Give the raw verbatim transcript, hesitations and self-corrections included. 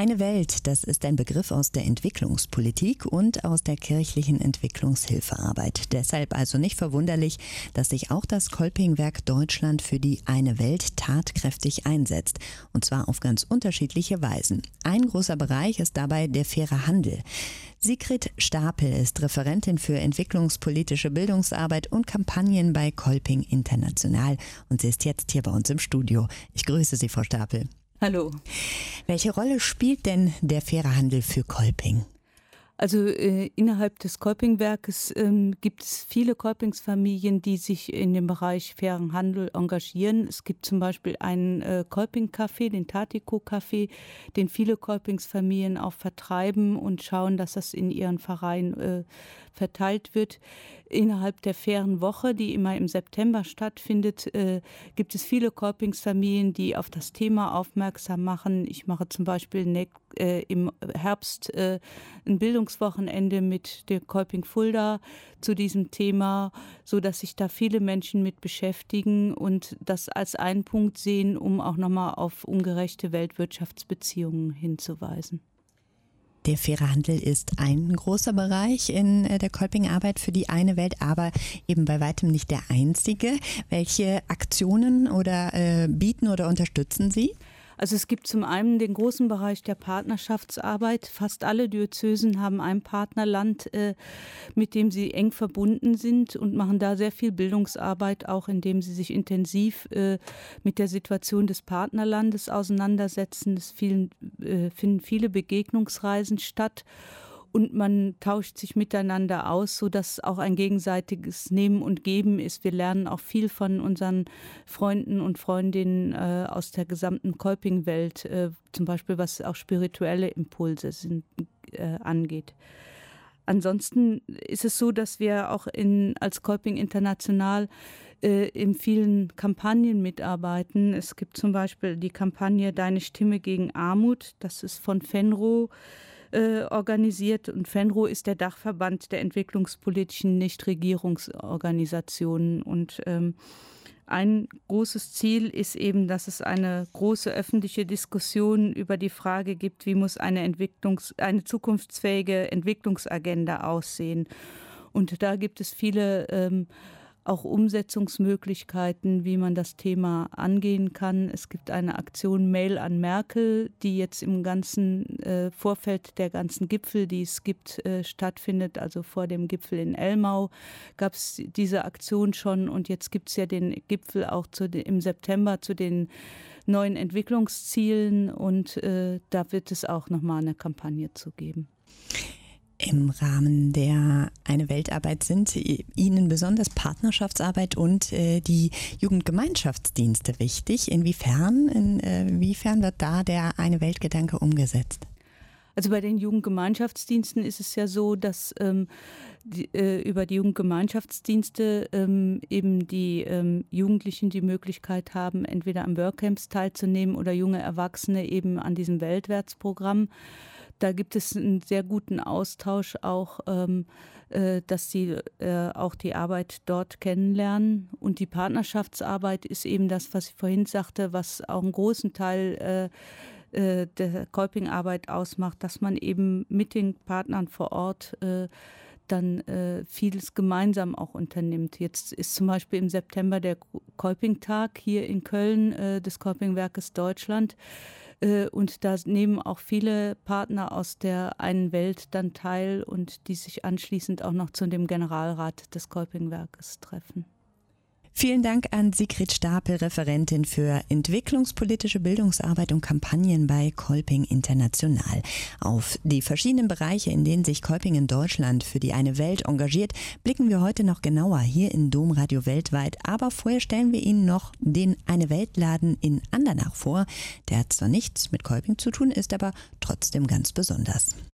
Eine Welt, das ist ein Begriff aus der Entwicklungspolitik und aus der kirchlichen Entwicklungshilfearbeit. Deshalb also nicht verwunderlich, dass sich auch das Kolpingwerk Deutschland für die Eine Welt tatkräftig einsetzt. Und zwar auf ganz unterschiedliche Weisen. Ein großer Bereich ist dabei der faire Handel. Sigrid Stapel ist Referentin für entwicklungspolitische Bildungsarbeit und Kampagnen bei Kolping International. Und sie ist jetzt hier bei uns im Studio. Ich grüße Sie, Frau Stapel. Hallo. Welche Rolle spielt denn der faire Handel für Kolping? Also äh, innerhalb des Kolpingwerkes ähm, gibt es viele Kolpingsfamilien, die sich in dem Bereich fairen Handel engagieren. Es gibt zum Beispiel einen äh, Kolping-Café, den Tatiko-Café, den viele Kolpingsfamilien auch vertreiben und schauen, dass das in ihren Verein äh, verteilt wird. Innerhalb der fairen Woche, die immer im September stattfindet, äh, gibt es viele Kolpingsfamilien, die auf das Thema aufmerksam machen. Ich mache zum Beispiel ne, äh, im Herbst äh, ein Bildungswochenende mit der Kolping Fulda zu diesem Thema, sodass sich da viele Menschen mit beschäftigen und das als einen Punkt sehen, um auch nochmal auf ungerechte Weltwirtschaftsbeziehungen hinzuweisen. Der faire Handel ist ein großer Bereich in der Kolping-Arbeit für die Eine Welt, aber eben bei weitem nicht der einzige. Welche Aktionen oder äh, bieten oder unterstützen Sie? Also es gibt zum einen den großen Bereich der Partnerschaftsarbeit. Fast alle Diözesen haben ein Partnerland, äh, mit dem sie eng verbunden sind und machen da sehr viel Bildungsarbeit, auch indem sie sich intensiv äh, mit der Situation des Partnerlandes auseinandersetzen. Es vielen, äh, finden viele Begegnungsreisen statt. Und man tauscht sich miteinander aus, sodass auch ein gegenseitiges Nehmen und Geben ist. Wir lernen auch viel von unseren Freunden und Freundinnen äh, aus der gesamten Kolping-Welt, äh, zum Beispiel was auch spirituelle Impulse sind, äh, angeht. Ansonsten ist es so, dass wir auch in, als Kolping International äh, in vielen Kampagnen mitarbeiten. Es gibt zum Beispiel die Kampagne Deine Stimme gegen Armut. Das ist von Fenro organisiert und Fenro ist der Dachverband der entwicklungspolitischen Nichtregierungsorganisationen und ähm, ein großes Ziel ist eben, dass es eine große öffentliche Diskussion über die Frage gibt, wie muss eine Entwicklungs-, eine zukunftsfähige Entwicklungsagenda aussehen. Und da gibt es viele ähm, auch Umsetzungsmöglichkeiten, wie man das Thema angehen kann. Es gibt eine Aktion Mail an Merkel, die jetzt im ganzen äh, Vorfeld der ganzen Gipfel, die es gibt, äh, stattfindet. Also vor dem Gipfel in Elmau gab es diese Aktion schon und jetzt gibt es ja den Gipfel auch zu de, im September zu den neuen Entwicklungszielen und äh, da wird es auch nochmal eine Kampagne zu geben. Im Rahmen der Eine Weltarbeit sind Ihnen besonders Partnerschaftsarbeit und äh, die Jugendgemeinschaftsdienste wichtig. Inwiefern, inwiefern wird da der Eine Weltgedanke umgesetzt? Also bei den Jugendgemeinschaftsdiensten ist es ja so, dass ähm, die, äh, über die Jugendgemeinschaftsdienste ähm, eben die ähm, Jugendlichen die Möglichkeit haben, entweder an Workcamps teilzunehmen oder junge Erwachsene eben an diesem Weltwärtsprogramm. Da gibt es einen sehr guten Austausch auch, ähm, äh, dass sie äh, auch die Arbeit dort kennenlernen. Und die Partnerschaftsarbeit ist eben das, was ich vorhin sagte, was auch einen großen Teil äh, der Kolping-Arbeit ausmacht, dass man eben mit den Partnern vor Ort äh, dann äh, vieles gemeinsam auch unternimmt. Jetzt ist zum Beispiel im September der Kolping-Tag hier in Köln äh, des Kolpingwerkes Deutschland. Äh, und da nehmen auch viele Partner aus der einen Welt dann teil und die sich anschließend auch noch zu dem Generalrat des Kolpingwerkes treffen. Vielen Dank an Sigrid Stapel, Referentin für entwicklungspolitische Bildungsarbeit und Kampagnen bei Kolping International. Auf die verschiedenen Bereiche, in denen sich Kolping in Deutschland für die Eine Welt engagiert, blicken wir heute noch genauer hier in Domradio Weltweit. Aber vorher stellen wir Ihnen noch den Eine Weltladen in Andernach vor. Der hat zwar nichts mit Kolping zu tun, ist aber trotzdem ganz besonders.